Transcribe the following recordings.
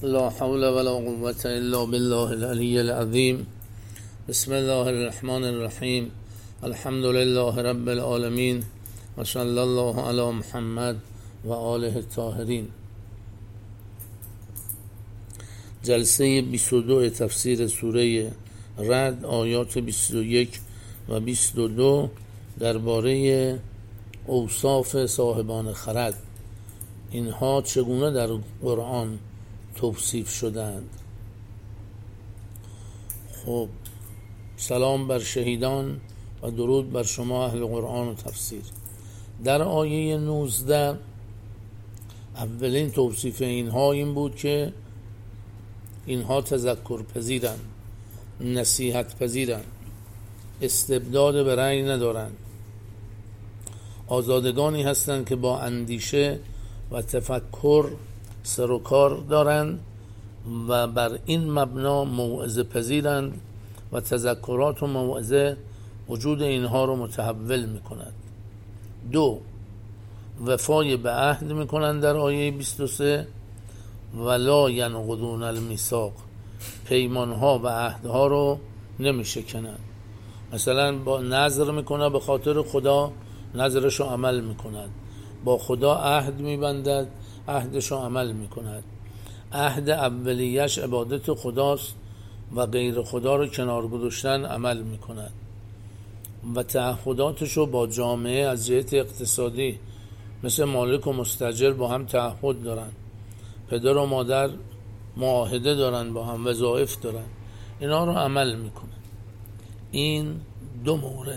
لا حول ولا قوة الا بالله العلی العظیم. بسم الله الرحمن الرحیم. الحمد لله رب العالمین و صلی الله علی محمد و آله الطاهرین. جلسه 22 تفسیر سوره رعد، آیات 21 و 22 درباره اوصاف صاحبان خرد. اینها چگونه در قرآن توصیف شدند؟ خب، سلام بر شهیدان و درود بر شما اهل قرآن و تفسیر. در آیه 19 اولین توصیف اینها این بود که اینها تذکر پذیرند، نصیحت پذیرند، استبداد به رأی ندارند، آزادگانی هستند که با اندیشه و تفکر سر و کار دارند و بر این مبنا موعظه پذیرند و تذکرات و موعظه وجود اینها رو متحول میکند. 2. وفای به عهد میکنند در آیه 23 ولا ینقضون المیثاق، پیمانها و عهدها رو نمیشکنند. مثلا با نظر میکنه به خاطر خدا، نظرش رو عمل میکند. با خدا عهد میبندد، عهدش رو عمل میکند. عهد اولیش عبادت خداست و غیر خدا رو کنار گذاشتن عمل میکند و تعهداتش رو با جامعه از جهت اقتصادی مثل مالک و مستاجر با هم تعهد دارن، پدر و مادر معاهده دارن، با هم وظایف دارن، اینا رو عمل میکنن. این 2 مورد.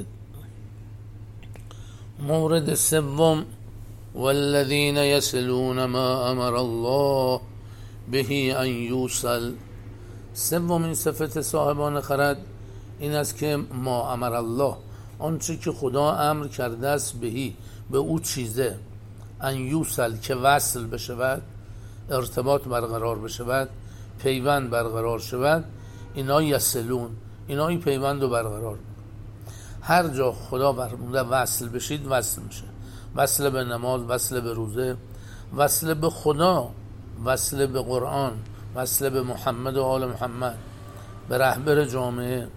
مورد سوم والذین یصلون ما امر الله به ان یوصل. سومین صفت صاحبان خرد این است که ما امر الله، آنچه که خدا امر کرده است، به او چیزه، ان یوصل که وصل بشود، ارتباط برقرار بشود، پیوند برقرار شود. اینا یصلون، اینا این پیوند رو برقرار. هر جا خدا فرموده وصل بشید، وصل میشه. وصل به نماز، وصل به روزه، وصل به خدا، وصل به قرآن، وصل به محمد و آل محمد، به رهبر جامعه.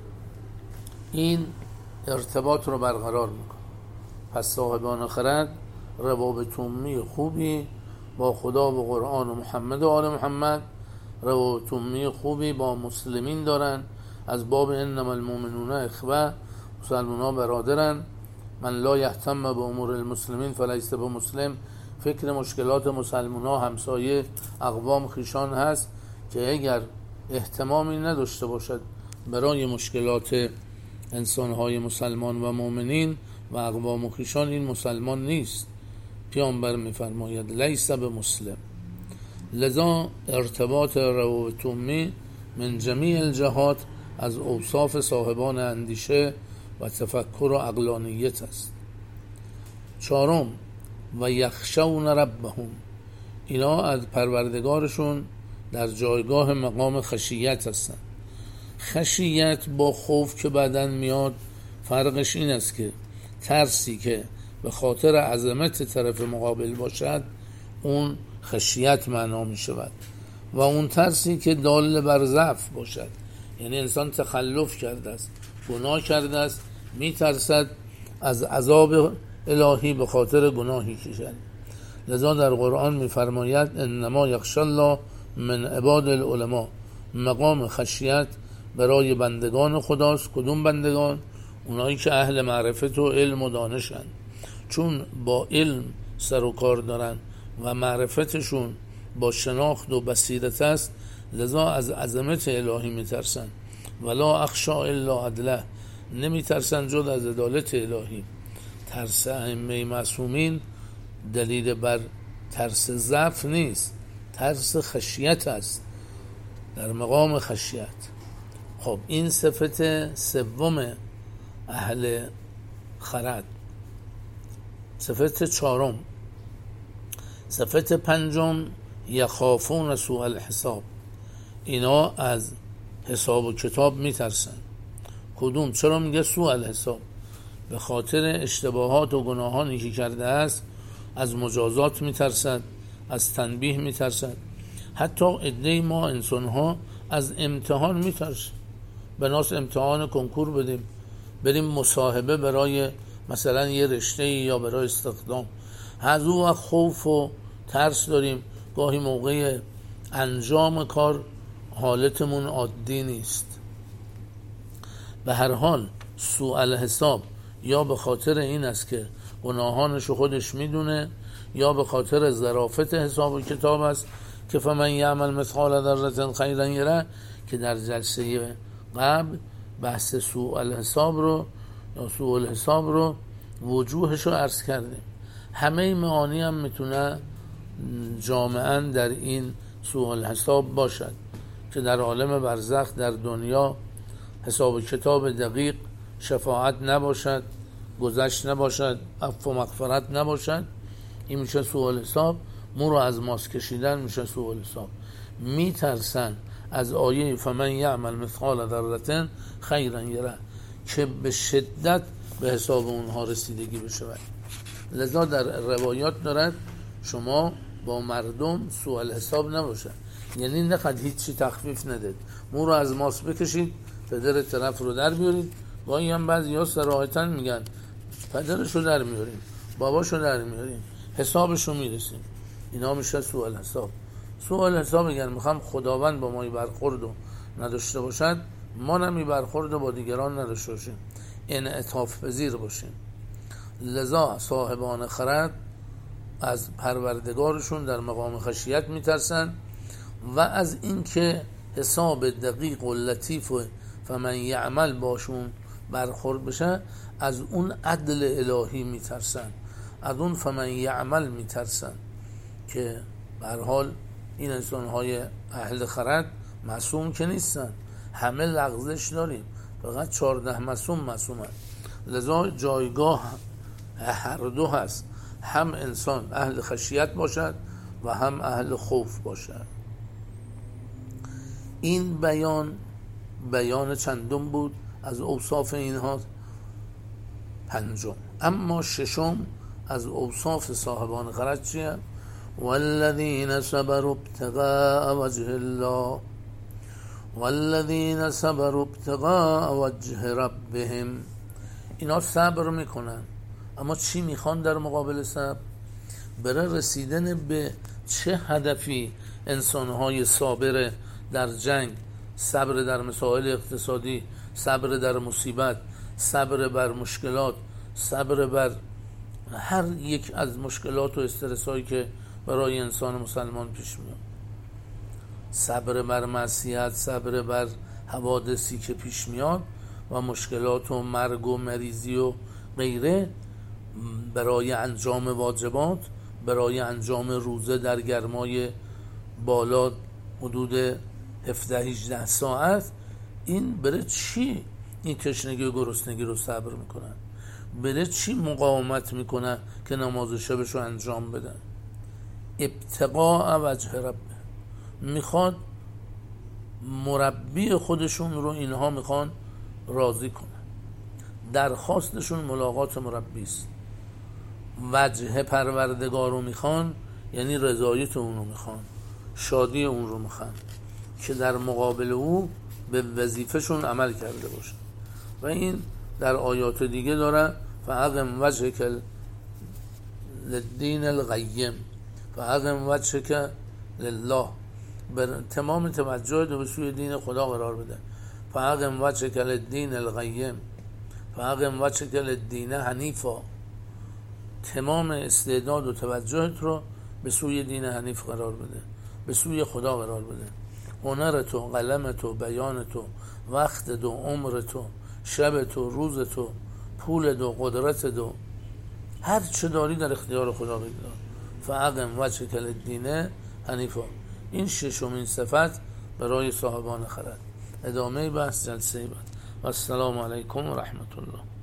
این ارتباط رو برقرار میکنه. پس صاحبان خرد روابط عمومی خوبی با خدا و قرآن و محمد و آل محمد، روابط عمومی خوبی با مسلمین دارن، از باب انما المؤمنون اخوه، مسلمان ها برادرن. من لا یهتم به امور المسلمین فلیس به مسلم. فکر مشکلات مسلمان ها همسایه اقوام خیشان هست که اگر اهتمامی نداشته باشد برای مشکلات انسانهای مسلمان و مؤمنین و اقوام و خیشان، این مسلمان نیست. پیامبر میفرماید لیس به مسلم. لذا ارتباط روابط عمومی من جمیع الجهات از اوصاف صاحبان اندیشه و تفکر و عقلانیت است. 4. و یخشون ربهم، اینا از پروردگارشون در جایگاه مقام خشیت هستند. خشیت با خوف که بعدن میاد، فرقش این است که ترسی که به خاطر عظمت طرف مقابل باشد اون خشیت معنا می شود و اون ترسی که دال بر ضعف باشد، یعنی انسان تخلف کرده است، گناه کرده است، می ترسد از عذاب الهی به خاطر گناهی که کرد. لذا در قرآن می فرماید انما یخشی الله من عباد العلماء. مقام خشیت برای بندگان خداست. کدوم بندگان؟ اونایی که اهل معرفت و علم و دانشن، چون با علم سر و کار دارن و معرفتشون با شناخت و بصیرت است، لذا از عظمت الهی میترسن. ولا اخشا الا عدله، نمیترسن جز از عدالت الهی. ترس ائمه معصومین دلیل بر ترس ضعف نیست، ترس خشیت است، در مقام خشیت. خب، این صفت سوم اهل خرد. صفت 4. صفت 5 یخافون سوء الحساب، اینا از حساب و کتاب میترسن. کدوم؟ چرا میگه سوء الحساب؟ به خاطر اشتباهات و گناهانی که کرده است از مجازات میترسد، از تنبیه میترسد. حتی عده ما انسان ها از امتحان میترسیم، بناس امتحان کنکور بدیم، بریم مصاحبه برای مثلا یه رشته یا برای استخدام، از او وقت خوف و ترس داریم. گاهی موقع انجام کار حالتمون عادی نیست. به هر حال سوء الحساب یا به خاطر این است که گناهانشو خودش میدونه، یا به خاطر ظرافت حساب و کتاب است که فمن یعمل مثقال ذره خیرا یره، که در جلسه قبل بحث سوء الحساب رو یا سوء الحساب رو وجوهش رو عرض کردیم. همه معانی هم میتونه جامعاً در این سوء الحساب باشد که در عالم برزخ در دنیا حساب و کتاب دقیق، شفاعت نباشد، گذشت نباشد، عفو و مغفرت نباشد. این میشه سوء الحساب. مو رو از ماس کشیدن میشه سوء الحساب. میترسن از آیه فمن یعمل مثقال ذره خیرا یره که به شدت به حساب اونها رسیدگی بشه. لذا در روایات دارد شما با مردم سوء الحساب نباشه، یعنی نخواهد هیچی تخفیف ندید، مو رو از ماس بکشید، پدر طرف رو در بیارید. گاهی هم بعضی ها صراحتاً میگن پدرشو در میاریم، باباشو در میاریم، حسابشو میرسیم. اینا میشه سوء الحساب. سوء الحساب اگر میخوام خداوند با ما برخورد نداشته باشد، ما نمی برخورد با دیگران نداشته باشیم، انعطاف پذیر باشیم. لذا صاحبان خرد از پروردگارشون در مقام خشیت میترسن و از اینکه حساب دقیق و لطیف و فمن یعمل باشون برخورد بشه، از اون عدل الهی میترسن، از اون فمن یعمل میترسن که به هر حال این انسان‌های اهل خرد معصوم که نیستن، همه لغزش داریم، فقط 14 معصومن. لذا جایگاه هر دو هست، هم انسان اهل خشیت باشد و هم اهل خوف باشد. این بیان چندم بود از اوصاف اینها؟ پنجم. اما ششم از اوصاف صاحبان خرد چیه؟ والذین صبروا ابتغاء وجه الله والذین صبروا ابتغاء وجه ربهم. اینا صبر میکنن، اما چی میخوان در مقابل صبر؟ برای رسیدن به چه هدفی انسانهای صابر در جنگ، صبر در مسائل اقتصادی، صبر در مصیبت، صبر بر مشکلات، صبر بر هر یک از مشکلات و استرسایی که برای انسان مسلمان پیش میاد، صبر بر معصیت، صبر بر حوادثی که پیش میاد و مشکلات و مرگ و مریضی و غیره، برای انجام واجبات، برای انجام روزه در گرمای بالا حدود 17-18 ساعت. این برای چی این تشنگی و گرسنگی رو صبر میکنن؟ برای چی مقاومت میکنن که نماز شبش رو انجام بدن؟ ابتغاء وجه رب، میخواد مربی خودشون رو اینها میخوان راضی کنن، درخواستشون ملاقات مربی است. وجه پروردگار رو میخوان، یعنی رضایت اون رو میخوان، شادی اون رو میخوان که در مقابل او به وظیفهشون عمل کرده باشن. و این در آیات دیگه داره فاقم وجهک للدین القیم، فاقم وجهک لله، تمام توجه رو به سوی دین خدا قرار بده. فاقم وجهک للدین القیم، فاقم وجهک للدین حنیفا، تمام استعداد و توجهت رو به سوی دین حنیف قرار بده، به سوی خدا قرار بده. هنرت و قلمت و بیانت و وقتت و عمرت و شبت و روزت و پولت و قدرتت و هر چه داری در اختیار خدا بگذار. فاقم وجهک للدین حنیفا. این ششمین صفت برای صاحبان خرد. ادامه بحث جلسه بعد. و السلام علیکم و رحمت الله.